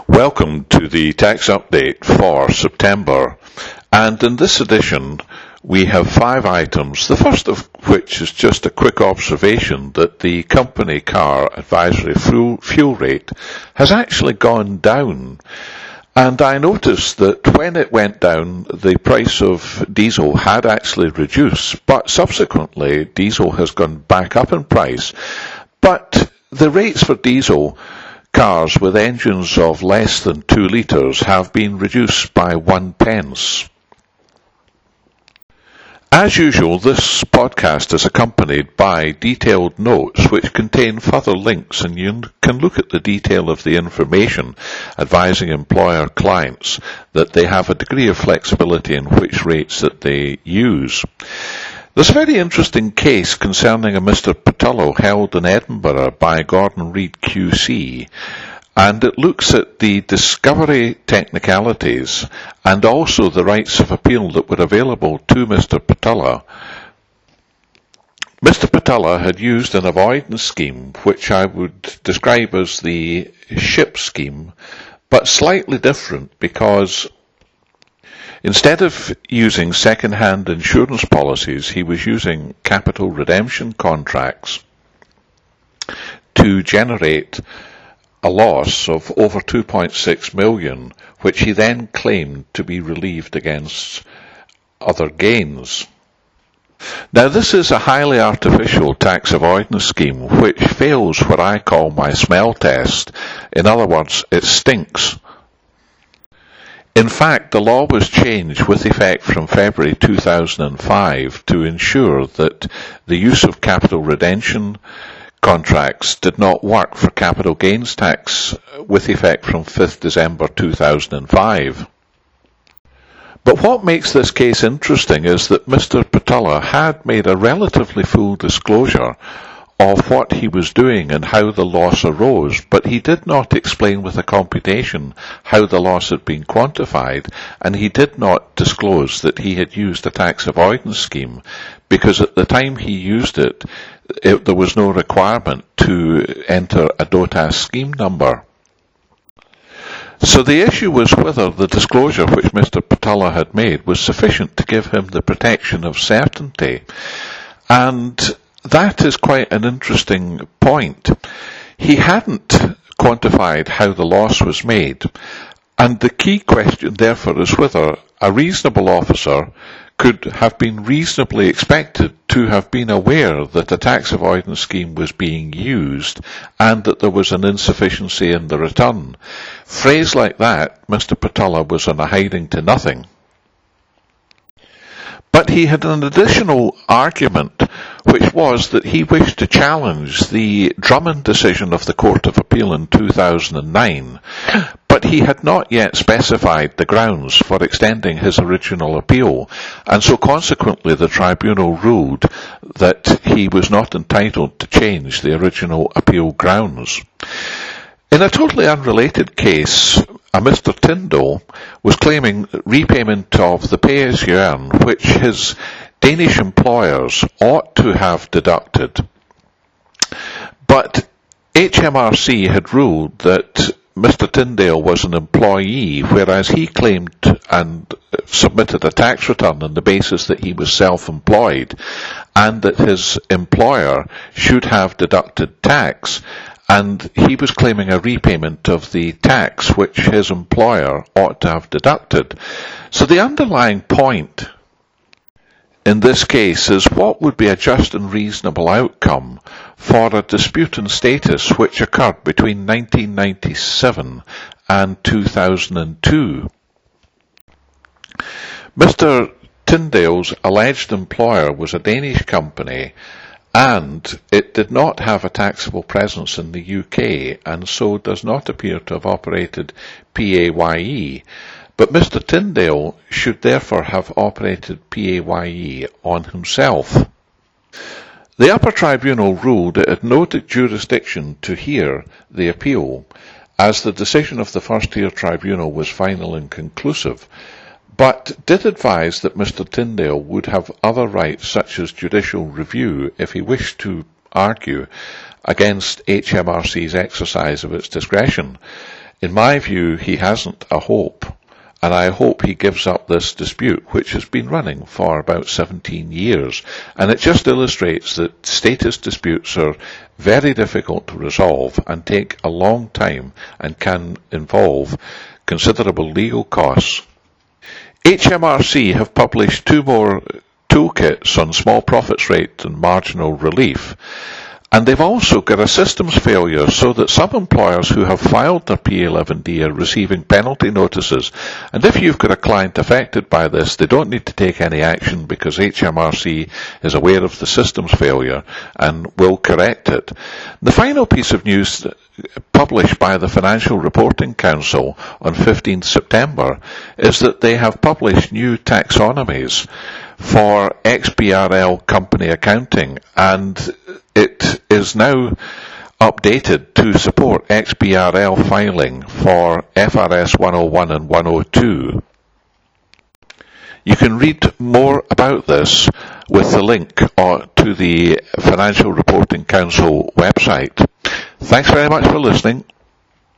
Welcome to the tax update for September, and in this edition we have 5 items, the first of which is just a quick observation that the company car advisory fuel rate has actually gone down. And I noticed that when it went down, the price of diesel had actually reduced, but subsequently diesel has gone back up in price. But the rates for diesel cars with engines of less than 2 litres have been reduced by 1 pence. As usual, this podcast is accompanied by detailed notes which contain further links, and you can look at the detail of the information advising employer clients that they have a degree of flexibility in which rates that they use. There's a very interesting case concerning a Mr. Patullo held in Edinburgh by Gordon Reid QC, and it looks at the discovery technicalities and also the rights of appeal that were available to Mr. Patullo. Mr. Patullo had used an avoidance scheme which I would describe as the SHIP scheme, but slightly different because instead of using second-hand insurance policies, he was using capital redemption contracts to generate a loss of over 2.6 million, which he then claimed to be relieved against other gains. Now, this is a highly artificial tax avoidance scheme which fails what I call my smell test. In other words, it stinks. In fact, the law was changed with effect from February 2005 to ensure that the use of capital redemption contracts did not work for capital gains tax with effect from 5th December 2005. But what makes this case interesting is that Mr. Patullo had made a relatively full disclosure of what he was doing and how the loss arose, but he did not explain with a computation how the loss had been quantified, and he did not disclose that he had used a tax avoidance scheme, because at the time he used it, there was no requirement to enter a DOTAS scheme number. So the issue was whether the disclosure which Mr. Patullo had made was sufficient to give him the protection of certainty. And that is quite an interesting point. He hadn't quantified how the loss was made, and the key question therefore is whether a reasonable officer could have been reasonably expected to have been aware that a tax avoidance scheme was being used and that there was an insufficiency in the return. Phrase like that, Mr. Patullo was on a hiding to nothing. But he had an additional argument, which was that he wished to challenge the Drummond decision of the Court of Appeal in 2009, but he had not yet specified the grounds for extending his original appeal, and so consequently the tribunal ruled that he was not entitled to change the original appeal grounds. In a totally unrelated case, a Mr. Tyndall was claiming repayment of the pay-as-you-earn, which his Danish employers ought to have deducted. But HMRC had ruled that Mr. Tyndale was an employee, whereas he claimed and submitted a tax return on the basis that he was self-employed, and that his employer should have deducted tax, and he was claiming a repayment of the tax which his employer ought to have deducted. So the underlying point in this case is what would be a just and reasonable outcome for a dispute in status which occurred between 1997 and 2002. Mr. Tyndale's alleged employer was a Danish company, and it did not have a taxable presence in the UK, and so does not appear to have operated PAYE. But Mr. Tyndale should therefore have operated PAYE on himself. The upper tribunal ruled it had no jurisdiction to hear the appeal, as the decision of the first-tier tribunal was final and conclusive, but did advise that Mr. Tyndale would have other rights such as judicial review if he wished to argue against HMRC's exercise of its discretion. In my view, he hasn't a hope, and I hope he gives up this dispute, which has been running for about 17 years. And it just illustrates that status disputes are very difficult to resolve and take a long time and can involve considerable legal costs. HMRC have published 2 more toolkits on small profits rate and marginal relief. And they've also got a systems failure so that some employers who have filed their P11D are receiving penalty notices. And if you've got a client affected by this, they don't need to take any action because HMRC is aware of the systems failure and will correct it. The final piece of news published by the Financial Reporting Council on 15th September is that they have published new taxonomies for XBRL company accounting, and it is now updated to support XBRL filing for FRS 101 and 102. You can read more about this with the link to the Financial Reporting Council website. Thanks very much for listening.